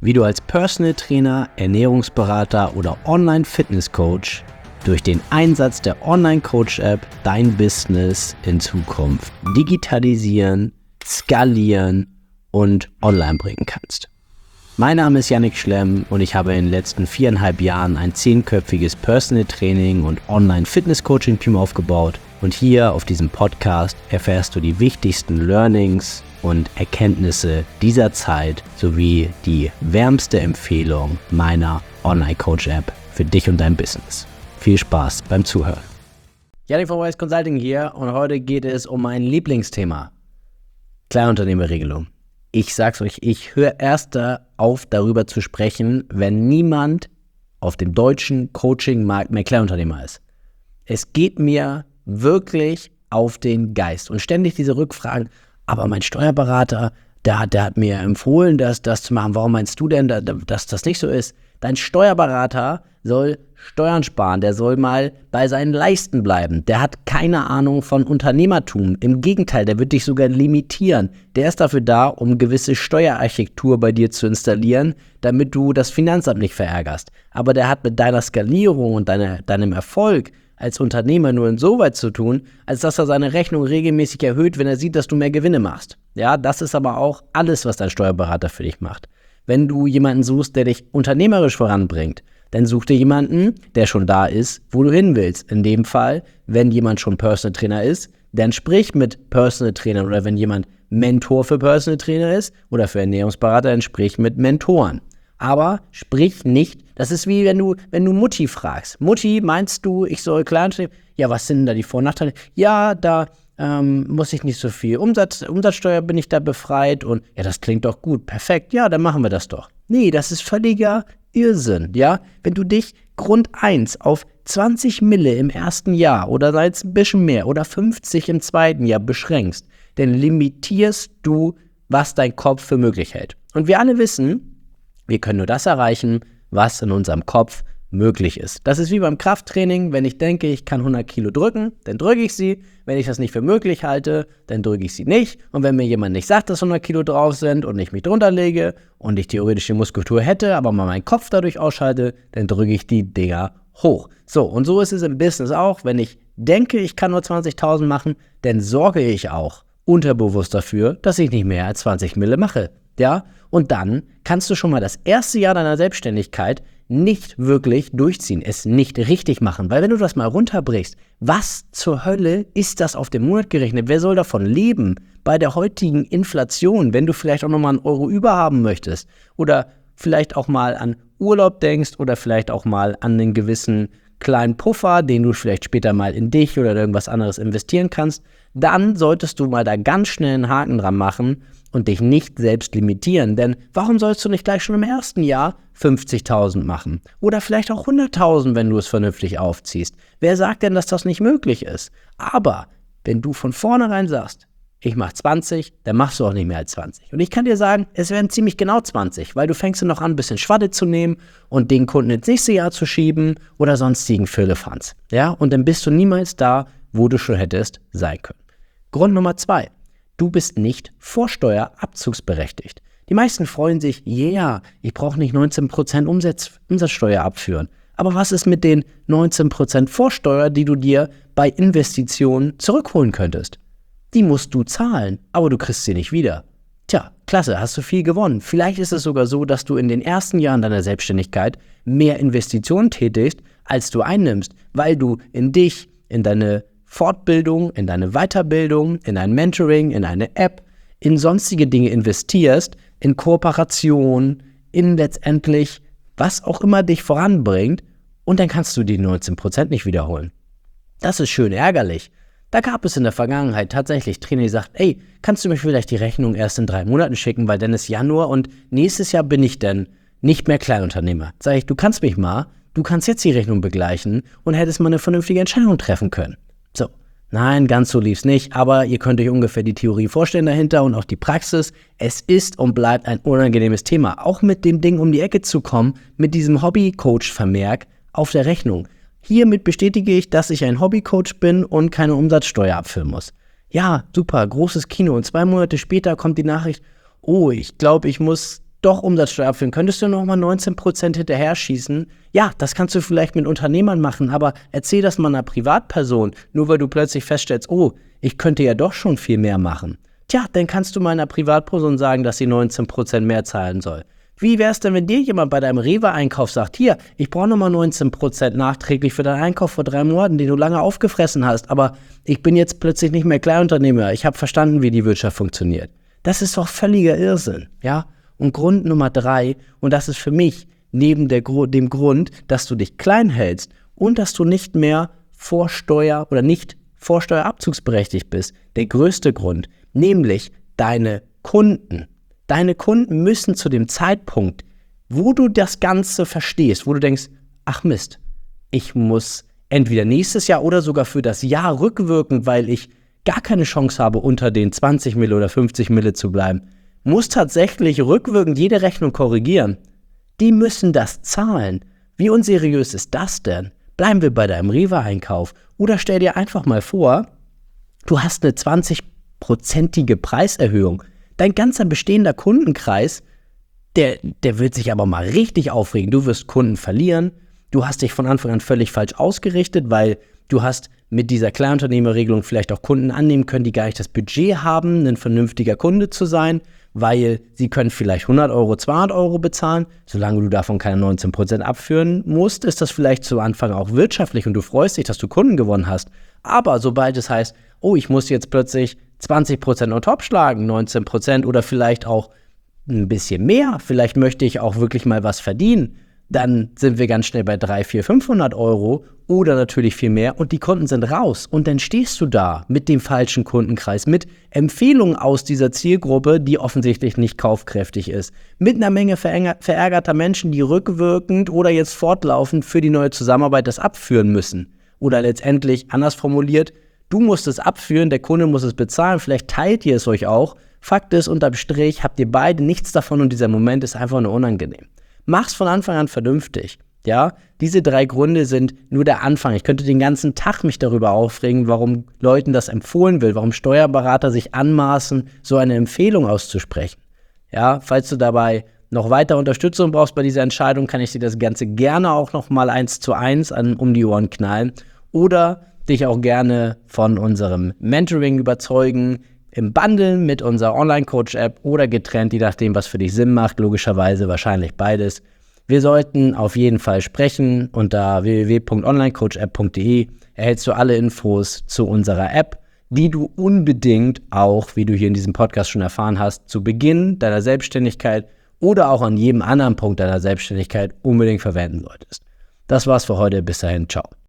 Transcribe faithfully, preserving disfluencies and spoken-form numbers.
wie du als Personal Trainer, Ernährungsberater oder Online-Fitness-Coach durch den Einsatz der Online-Coach-App dein Business in Zukunft digitalisieren, skalieren und online bringen kannst. Mein Name ist Yannick Schlemm und ich habe in den letzten viereinhalb Jahren ein zehnköpfiges Personal Training und Online-Fitness-Coaching-Team aufgebaut. Und hier auf diesem Podcast erfährst du die wichtigsten Learnings und Erkenntnisse dieser Zeit sowie die wärmste Empfehlung meiner Online-Coach-App für dich und dein Business. Viel Spaß beim Zuhören. Yannick von Wise Consulting hier und heute geht es um mein Lieblingsthema: Kleinunternehmerregelung. Ich sag's euch, ich höre erst auf, darüber zu sprechen, wenn niemand auf dem deutschen Coaching-Markt mehr Kleinunternehmer ist. Es geht mir wirklich auf den Geist und ständig diese Rückfragen, aber mein Steuerberater, der hat, der hat mir empfohlen, das, das zu machen. Warum meinst du denn, dass das nicht so ist? Dein Steuerberater soll Steuern sparen, der soll mal bei seinen Leisten bleiben. Der hat keine Ahnung von Unternehmertum. Im Gegenteil, der wird dich sogar limitieren. Der ist dafür da, um gewisse Steuerarchitektur bei dir zu installieren, damit du das Finanzamt nicht verärgerst. Aber der hat mit deiner Skalierung und deine, deinem Erfolg als Unternehmer nur insoweit zu tun, als dass er seine Rechnung regelmäßig erhöht, wenn er sieht, dass du mehr Gewinne machst. Ja, das ist aber auch alles, was dein Steuerberater für dich macht. Wenn du jemanden suchst, der dich unternehmerisch voranbringt, dann such dir jemanden, der schon da ist, wo du hin willst. In dem Fall, wenn jemand schon Personal Trainer ist, dann sprich mit Personal Trainern, oder wenn jemand Mentor für Personal Trainer ist oder für Ernährungsberater, dann sprich mit Mentoren. Aber sprich nicht, das ist wie wenn du, wenn du Mutti fragst. Mutti, meinst du, ich soll Kleinunternehmer? Ja, was sind denn da die Vor- und Nachteile? Ja, da ähm, muss ich nicht so viel Umsatz, Umsatzsteuer bin ich da befreit und ja, das klingt doch gut, perfekt, ja, dann machen wir das doch. Nee, das ist völliger Irrsinn, ja? Wenn du dich Grund eins auf zwanzig Mille im ersten Jahr oder sei es ein bisschen mehr oder fünfzig im zweiten Jahr beschränkst, dann limitierst du, was dein Kopf für möglich hält. Und wir alle wissen, wir können nur das erreichen, was in unserem Kopf möglich ist. Das ist wie beim Krafttraining. Wenn ich denke, ich kann hundert Kilo drücken, dann drücke ich sie. Wenn ich das nicht für möglich halte, dann drücke ich sie nicht. Und wenn mir jemand nicht sagt, dass hundert Kilo drauf sind und ich mich drunter lege und ich theoretisch die Muskulatur hätte, aber mal meinen Kopf dadurch ausschalte, dann drücke ich die Dinger hoch. So, und so ist es im Business auch. Wenn ich denke, ich kann nur zwanzigtausend machen, dann sorge ich auch unterbewusst dafür, dass ich nicht mehr als zwanzig Mille mache. Ja, und dann kannst du schon mal das erste Jahr deiner Selbstständigkeit nicht wirklich durchziehen, es nicht richtig machen. Weil wenn du das mal runterbrichst, was zur Hölle ist das auf den Monat gerechnet? Wer soll davon leben bei der heutigen Inflation, wenn du vielleicht auch nochmal einen Euro überhaben möchtest? Oder vielleicht auch mal an Urlaub denkst oder vielleicht auch mal an einen gewissen kleinen Puffer, den du vielleicht später mal in dich oder irgendwas anderes investieren kannst, dann solltest du mal da ganz schnell einen Haken dran machen und dich nicht selbst limitieren. Denn warum sollst du nicht gleich schon im ersten Jahr fünfzigtausend machen? Oder vielleicht auch hunderttausend, wenn du es vernünftig aufziehst. Wer sagt denn, dass das nicht möglich ist? Aber wenn du von vornherein sagst, ich mache zwanzig, dann machst du auch nicht mehr als zwanzig. Und ich kann dir sagen, es werden ziemlich genau zwanzig, weil du fängst dann noch an, ein bisschen Schwadde zu nehmen und den Kunden ins nächste Jahr zu schieben oder sonstigen Firlefanz. Ja, und dann bist du niemals da, wo du schon hättest sein können. Grund Nummer zwei. Du bist nicht vorsteuerabzugsberechtigt. Die meisten freuen sich, ja, yeah, ich brauche nicht neunzehn Prozent Umsatz, Umsatzsteuer abführen. Aber was ist mit den neunzehn Prozent Vorsteuer, die du dir bei Investitionen zurückholen könntest? Die musst du zahlen, aber du kriegst sie nicht wieder. Tja, klasse, hast du viel gewonnen. Vielleicht ist es sogar so, dass du in den ersten Jahren deiner Selbstständigkeit mehr Investitionen tätigst, als du einnimmst, weil du in dich, in deine Fortbildung, in deine Weiterbildung, in ein Mentoring, in eine App, in sonstige Dinge investierst, in Kooperation, in letztendlich was auch immer dich voranbringt und dann kannst du die neunzehn Prozent nicht wiederholen. Das ist schön ärgerlich. Da gab es in der Vergangenheit tatsächlich Trainer, die sagt, ey, kannst du mir vielleicht die Rechnung erst in drei Monaten schicken, weil dann ist Januar und nächstes Jahr bin ich dann nicht mehr Kleinunternehmer. Sag ich, du kannst mich mal, du kannst jetzt die Rechnung begleichen und hättest mal eine vernünftige Entscheidung treffen können. So, nein, ganz so lief's nicht, aber ihr könnt euch ungefähr die Theorie vorstellen dahinter und auch die Praxis. Es ist und bleibt ein unangenehmes Thema, auch mit dem Ding um die Ecke zu kommen, mit diesem Hobby-Coach-Vermerk auf der Rechnung. Hiermit bestätige ich, dass ich ein Hobbycoach bin und keine Umsatzsteuer abführen muss. Ja, super, großes Kino. Und zwei Monate später kommt die Nachricht, oh, ich glaube, ich muss doch Umsatzsteuer abführen, könntest du nochmal neunzehn Prozent hinterher schießen? Ja, das kannst du vielleicht mit Unternehmern machen, aber erzähl das mal einer Privatperson, nur weil du plötzlich feststellst, oh, ich könnte ja doch schon viel mehr machen. Tja, dann kannst du mal einer Privatperson sagen, dass sie neunzehn Prozent mehr zahlen soll. Wie wär's denn, wenn dir jemand bei deinem Rewe-Einkauf sagt, hier, ich brauche nochmal neunzehn Prozent nachträglich für deinen Einkauf vor drei Monaten, den du lange aufgefressen hast, aber ich bin jetzt plötzlich nicht mehr Kleinunternehmer, ich habe verstanden, wie die Wirtschaft funktioniert. Das ist doch völliger Irrsinn, ja? Und Grund Nummer drei, und das ist für mich neben der, dem Grund, dass du dich klein hältst und dass du nicht mehr Vorsteuer oder nicht vorsteuerabzugsberechtigt bist, der größte Grund, nämlich deine Kunden. Deine Kunden müssen zu dem Zeitpunkt, wo du das Ganze verstehst, wo du denkst, ach Mist, ich muss entweder nächstes Jahr oder sogar für das Jahr rückwirkend, weil ich gar keine Chance habe, unter den zwanzig Mille oder fünfzig Mille zu bleiben, muss tatsächlich rückwirkend jede Rechnung korrigieren. Die müssen das zahlen. Wie unseriös ist das denn? Bleiben wir bei deinem Rewe-Einkauf. Oder stell dir einfach mal vor, du hast eine zwanzig-prozentige Preiserhöhung. Dein ganzer bestehender Kundenkreis, der, der wird sich aber mal richtig aufregen. Du wirst Kunden verlieren. Du hast dich von Anfang an völlig falsch ausgerichtet, weil du hast mit dieser Kleinunternehmerregelung vielleicht auch Kunden annehmen können, die gar nicht das Budget haben, ein vernünftiger Kunde zu sein, weil sie können vielleicht hundert Euro, zweihundert Euro bezahlen. Solange du davon keine neunzehn Prozent abführen musst, ist das vielleicht zu Anfang auch wirtschaftlich und du freust dich, dass du Kunden gewonnen hast. Aber sobald es heißt, oh, ich muss jetzt plötzlich zwanzig Prozent on top schlagen, neunzehn Prozent oder vielleicht auch ein bisschen mehr, vielleicht möchte ich auch wirklich mal was verdienen, dann sind wir ganz schnell bei dreihundert, vierhundert, fünfhundert Euro oder natürlich viel mehr und die Kunden sind raus. Und dann stehst du da mit dem falschen Kundenkreis, mit Empfehlungen aus dieser Zielgruppe, die offensichtlich nicht kaufkräftig ist, mit einer Menge verärgerter Menschen, die rückwirkend oder jetzt fortlaufend für die neue Zusammenarbeit das abführen müssen. Oder letztendlich, anders formuliert, du musst es abführen, der Kunde muss es bezahlen, vielleicht teilt ihr es euch auch. Fakt ist, unterm Strich habt ihr beide nichts davon und dieser Moment ist einfach nur unangenehm. Mach's von Anfang an vernünftig, ja? Diese drei Gründe sind nur der Anfang. Ich könnte den ganzen Tag mich darüber aufregen, warum Leuten das empfohlen will, warum Steuerberater sich anmaßen, so eine Empfehlung auszusprechen. Ja, falls du dabei noch weitere Unterstützung brauchst bei dieser Entscheidung, kann ich dir das Ganze gerne auch noch mal eins zu eins an, um die Ohren knallen oder dich auch gerne von unserem Mentoring überzeugen, im Bundle mit unserer Online-Coach-App oder getrennt, je nachdem, was für dich Sinn macht, logischerweise wahrscheinlich beides. Wir sollten auf jeden Fall sprechen. Unter w w w punkt online coach app punkt d e erhältst du alle Infos zu unserer App, die du unbedingt auch, wie du hier in diesem Podcast schon erfahren hast, zu Beginn deiner Selbstständigkeit oder auch an jedem anderen Punkt deiner Selbstständigkeit unbedingt verwenden solltest. Das war's für heute. Bis dahin. Ciao.